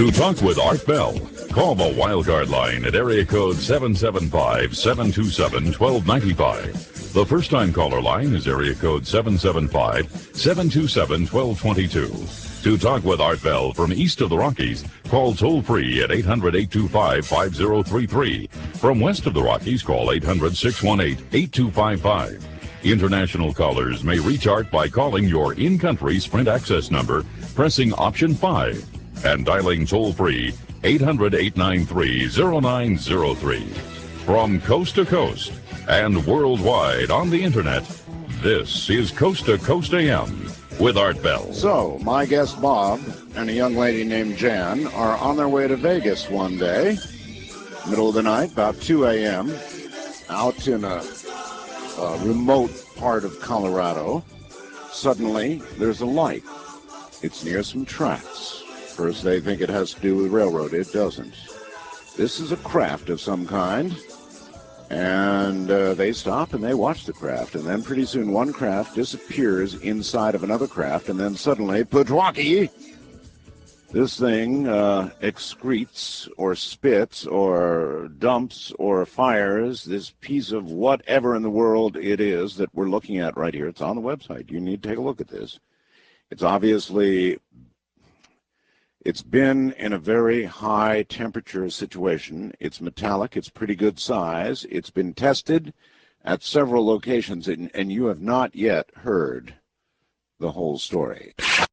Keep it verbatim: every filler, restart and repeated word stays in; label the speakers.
Speaker 1: To talk with Art Bell, call the Wildcard line at area code seven seven five, seven two seven, one two nine five. The first-time caller line is area code seven seven five, seven two seven, one two two two. To talk with Art Bell from east of the Rockies, call toll-free at eight hundred, eight two five, five zero three three. From west of the Rockies, call eight hundred, six one eight, eight two five five. International callers may reach Art by calling your in-country Sprint access number, pressing option five, and dialing toll-free eight hundred, eight nine three, zero nine zero three. From coast to coast and worldwide on the internet, this is Coast to Coast A M with Art Bell.
Speaker 2: So, my guest Bob and a young lady named Jan are on their way to Vegas one day, middle of the night, about two a.m., out in a, a remote part of Colorado. Suddenly, there's a light. It's near some tracks. First, they think it has to do with railroad. It doesn't. This is a craft of some kind. And uh, they stop and they watch the craft. And then pretty soon one craft disappears inside of another craft. And then suddenly, Putwaki, this thing uh, excretes or spits or dumps or fires this piece of whatever in the world it is that we're looking at right here. It's on the website. You need to take a look at this. It's obviously... It's been in a very high temperature situation. It's metallic. It's pretty good size. It's been tested at several locations, and, and you have not yet heard the whole story.